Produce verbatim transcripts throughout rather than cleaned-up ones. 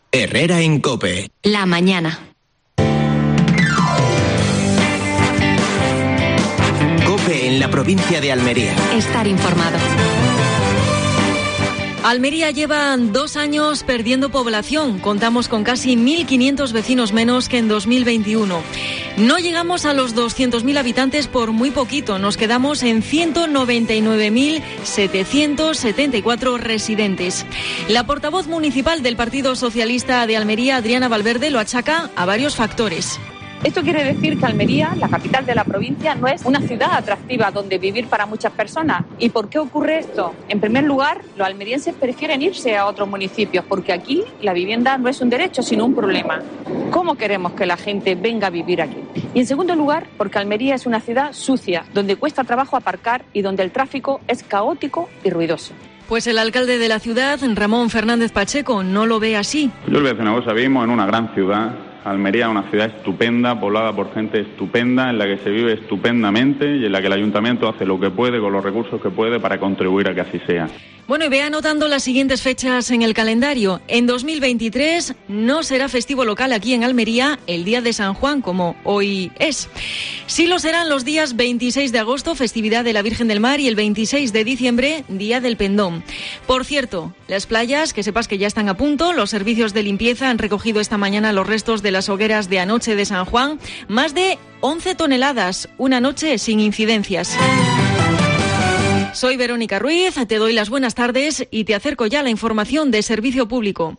Herrera en COPE. La mañana. COPE en la provincia de Almería. Estar informado. Almería lleva dos años perdiendo población. Contamos con casi mil quinientos vecinos menos que en dos mil veintiuno. No llegamos a los doscientos mil habitantes por muy poquito. Nos quedamos en ciento noventa y nueve mil setecientos setenta y cuatro residentes. La portavoz municipal del Partido Socialista de Almería, Adriana Valverde, lo achaca a varios factores. Esto quiere decir que Almería, la capital de la provincia, no es una ciudad atractiva donde vivir para muchas personas. ¿Y por qué ocurre esto? En primer lugar, los almerienses prefieren irse a otros municipios porque aquí la vivienda no es un derecho, sino un problema. ¿Cómo queremos que la gente venga a vivir aquí? Y en segundo lugar, porque Almería es una ciudad sucia, donde cuesta trabajo aparcar y donde el tráfico es caótico y ruidoso. Pues el alcalde de la ciudad, Ramón Fernández Pacheco, no lo ve así. Yo les voy a decir una cosa, vivimos en una gran ciudad. Almería es una ciudad estupenda, poblada por gente estupenda, en la que se vive estupendamente y en la que el ayuntamiento hace lo que puede con los recursos que puede para contribuir a que así sea. Bueno, y ve anotando las siguientes fechas en el calendario. En dos mil veintitrés no será festivo local aquí en Almería el Día de San Juan, como hoy es. Sí lo serán los días veintiséis de agosto, festividad de la Virgen del Mar, y el veintiséis de diciembre, Día del Pendón. Por cierto, las playas, que sepas que ya están a punto. Los servicios de limpieza han recogido esta mañana los restos de las hogueras de anoche de San Juan. Más de once toneladas, una noche sin incidencias. Soy Verónica Ruiz, te doy las buenas tardes y te acerco ya a la información de servicio público.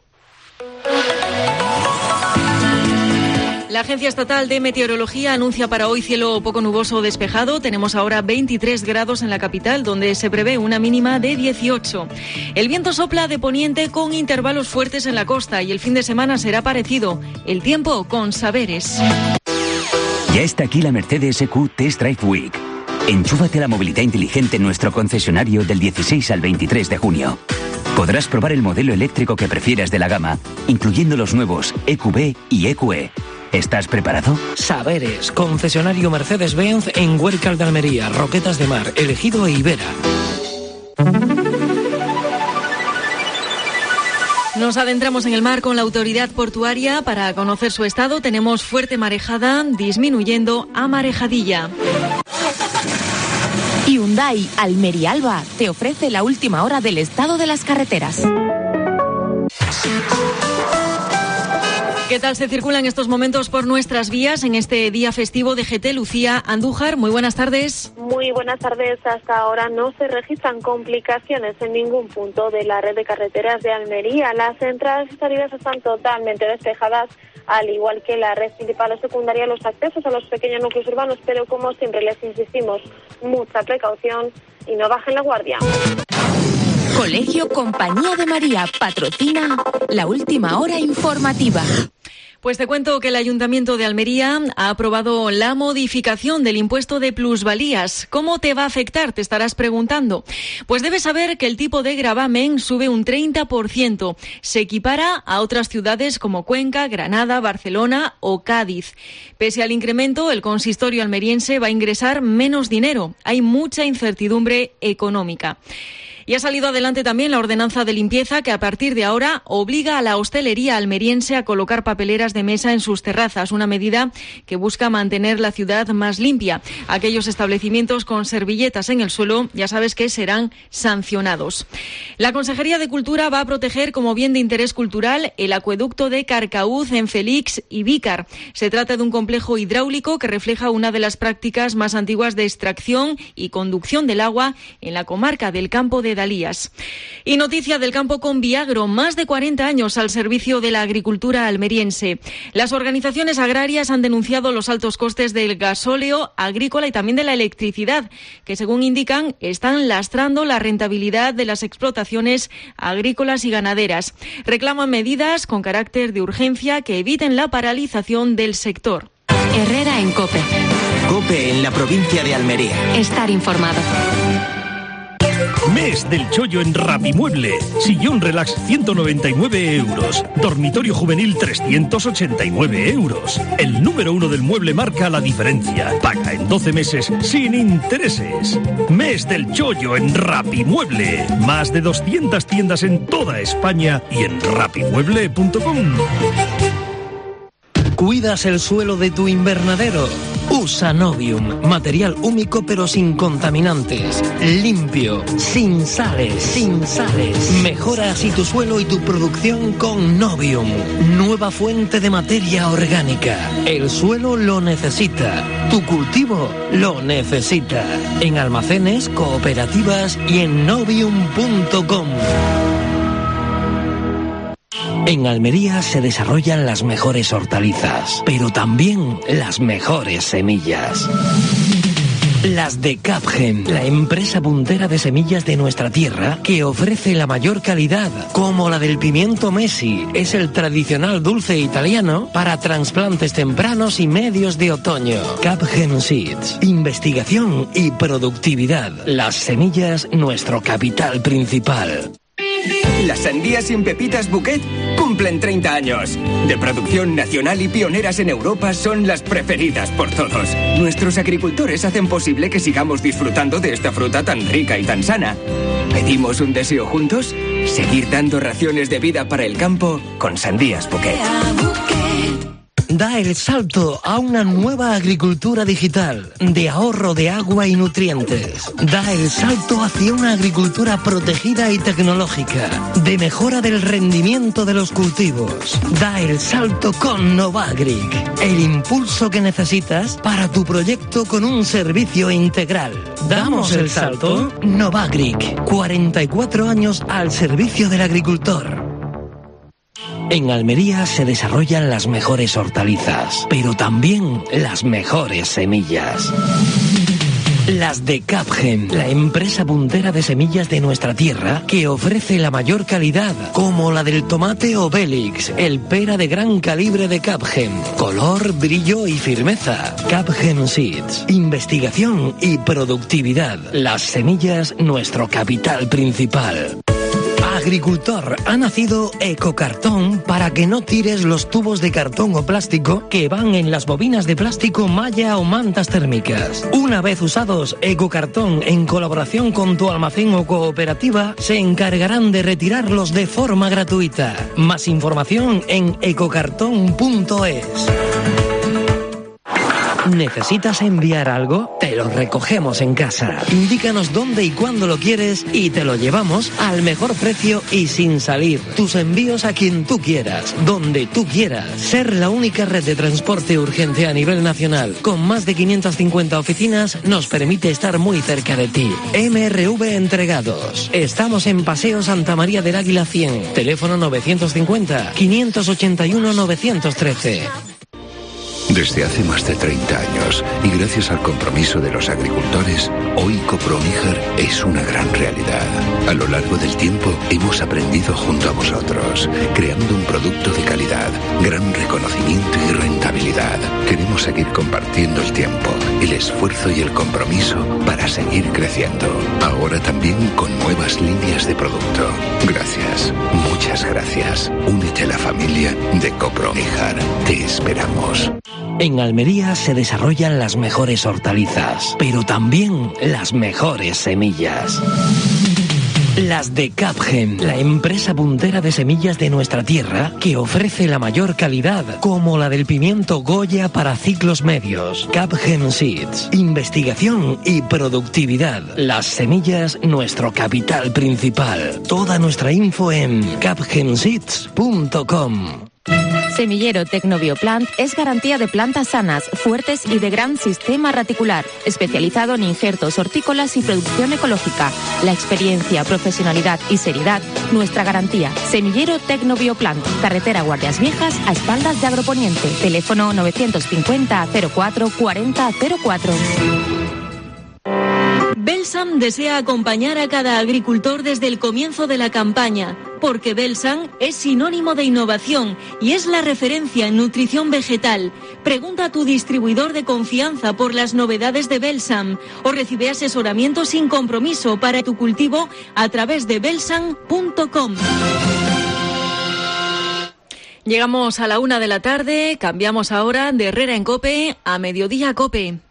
La Agencia Estatal de Meteorología anuncia para hoy cielo poco nuboso o despejado. Tenemos ahora veintitrés grados en la capital, donde se prevé una mínima de dieciocho. El viento sopla de poniente con intervalos fuertes en la costa y el fin de semana será parecido. El tiempo con Saberes. Ya está aquí la Mercedes E Q Test Drive Week. Enchúfate a la movilidad inteligente en nuestro concesionario del dieciséis al veintitrés de junio. Podrás probar el modelo eléctrico que prefieras de la gama, incluyendo los nuevos E Q B y E Q E. ¿Estás preparado? Saberes, concesionario Mercedes-Benz en Huércal de Almería, Roquetas de Mar, El Ejido e Ibera. Nos adentramos en el mar con la autoridad portuaria para conocer su estado. Tenemos fuerte marejada, disminuyendo a marejadilla. Hyundai Almería Alba te ofrece la última hora del estado de las carreteras. ¿Qué tal se circula en estos momentos por nuestras vías en este día festivo de G T? Lucía Andújar, muy buenas tardes. Muy buenas tardes. Hasta ahora no se registran complicaciones en ningún punto de la red de carreteras de Almería. Las entradas y salidas están totalmente despejadas, al igual que la red principal o secundaria, los accesos a los pequeños núcleos urbanos, pero como siempre les insistimos, mucha precaución y no bajen la guardia. Colegio Compañía de María patrocina la última hora informativa. Pues te cuento que el Ayuntamiento de Almería ha aprobado la modificación del impuesto de plusvalías. ¿Cómo te va a afectar? Te estarás preguntando. Pues debes saber que el tipo de gravamen sube un treinta por ciento. Se equipara a otras ciudades como Cuenca, Granada, Barcelona o Cádiz. Pese al incremento, el consistorio almeriense va a ingresar menos dinero. Hay mucha incertidumbre económica. Y ha salido adelante también la ordenanza de limpieza que a partir de ahora obliga a la hostelería almeriense a colocar papeleras de mesa en sus terrazas, una medida que busca mantener la ciudad más limpia. Aquellos establecimientos con servilletas en el suelo, ya sabes que serán sancionados. La Consejería de Cultura va a proteger como bien de interés cultural el acueducto de Carcaúz en Félix y Vícar. Se trata de un complejo hidráulico que refleja una de las prácticas más antiguas de extracción y conducción del agua en la comarca del Campo de Dalías. Y noticia del campo con Viagro, más de cuarenta años al servicio de la agricultura almeriense. Las organizaciones agrarias han denunciado los altos costes del gasóleo agrícola y también de la electricidad, que según indican están lastrando la rentabilidad de las explotaciones agrícolas y ganaderas. Reclaman medidas con carácter de urgencia que eviten la paralización del sector. Herrera en COPE. COPE en la provincia de Almería. Estar informado. Mes del chollo en Rapimueble. Sillón relax ciento noventa y nueve euros. Dormitorio juvenil trescientos ochenta y nueve euros. El número uno del mueble marca la diferencia. Paga en doce meses sin intereses. Mes del chollo en Rapimueble. Más de doscientas tiendas en toda España y en rapimueble punto com. ¿Cuidas el suelo de tu invernadero? Usa Novium, material único pero sin contaminantes, limpio, sin sales, sin sales. Mejora así tu suelo y tu producción con Novium, nueva fuente de materia orgánica. El suelo lo necesita, tu cultivo lo necesita. En almacenes, cooperativas y en novium punto com. En Almería se desarrollan las mejores hortalizas, pero también las mejores semillas. Las de Capgen, la empresa puntera de semillas de nuestra tierra que ofrece la mayor calidad, como la del pimiento Messi, es el tradicional dulce italiano para trasplantes tempranos y medios de otoño. Capgen Seeds, investigación y productividad. Las semillas, nuestro capital principal. Las sandías sin pepitas Bouquet cumplen treinta años. De producción nacional y pioneras en Europa, son las preferidas por todos. Nuestros agricultores hacen posible que sigamos disfrutando de esta fruta tan rica y tan sana. ¿Pedimos un deseo juntos? Seguir dando raciones de vida para el campo con Sandías Bouquet. Da el salto a una nueva agricultura digital, de ahorro de agua y nutrientes. Da el salto hacia una agricultura protegida y tecnológica, de mejora del rendimiento de los cultivos. Da el salto con Novagric, el impulso que necesitas para tu proyecto con un servicio integral. ¿Damos el salto? Novagric, cuarenta y cuatro años al servicio del agricultor. En Almería se desarrollan las mejores hortalizas, pero también las mejores semillas. Las de Capgen, la empresa puntera de semillas de nuestra tierra que ofrece la mayor calidad, como la del tomate Obelix, el pera de gran calibre de Capgen. Color, brillo y firmeza. Capgen Seeds, investigación y productividad. Las semillas, nuestro capital principal. Agricultor, ha nacido Ecocartón para que no tires los tubos de cartón o plástico que van en las bobinas de plástico, malla o mantas térmicas. Una vez usados, Ecocartón, en colaboración con tu almacén o cooperativa, se encargarán de retirarlos de forma gratuita. Más información en ecocartón punto es. ¿Necesitas enviar algo? Te lo recogemos en casa. Indícanos dónde y cuándo lo quieres y te lo llevamos al mejor precio y sin salir. Tus envíos a quien tú quieras, donde tú quieras. Ser la única red de transporte urgente a nivel nacional, con más de quinientas cincuenta oficinas, nos permite estar muy cerca de ti. M R V Entregados. Estamos en Paseo Santa María del Águila cien. Teléfono novecientos cincuenta, quinientos ochenta y uno, novecientos trece. Desde hace más de treinta años, y gracias al compromiso de los agricultores, hoy Coproníjar es una gran realidad. A lo largo del tiempo hemos aprendido junto a vosotros, creando un producto de calidad, gran reconocimiento y rentabilidad. Queremos seguir compartiendo el tiempo, el esfuerzo y el compromiso para seguir creciendo. Ahora también con nuevas líneas de producto. Gracias, muchas gracias. Únete a la familia de Coproníjar. Te esperamos. En Almería se desarrollan las mejores hortalizas, pero también las mejores semillas. Las de Capgen, la empresa puntera de semillas de nuestra tierra que ofrece la mayor calidad, como la del pimiento Goya para ciclos medios. Capgen Seeds, investigación y productividad. Las semillas, nuestro capital principal. Toda nuestra info en capgen seeds punto com. Semillero Tecnobioplant es garantía de plantas sanas, fuertes y de gran sistema radicular, especializado en injertos hortícolas y producción ecológica. La experiencia, profesionalidad y seriedad, nuestra garantía. Semillero Tecnobioplant, carretera Guardias Viejas, a espaldas de Agroponiente. Teléfono novecientos cincuenta, cero cuatro, cuarenta, cero cuatro. Belsam desea acompañar a cada agricultor desde el comienzo de la campaña, porque Belsam es sinónimo de innovación y es la referencia en nutrición vegetal, Pregunta a tu distribuidor de confianza por las novedades de Belsam o recibe asesoramiento sin compromiso para tu cultivo a través de belsam punto com. Llegamos a la una de la tarde, cambiamos ahora de Herrera en COPE a Mediodía COPE.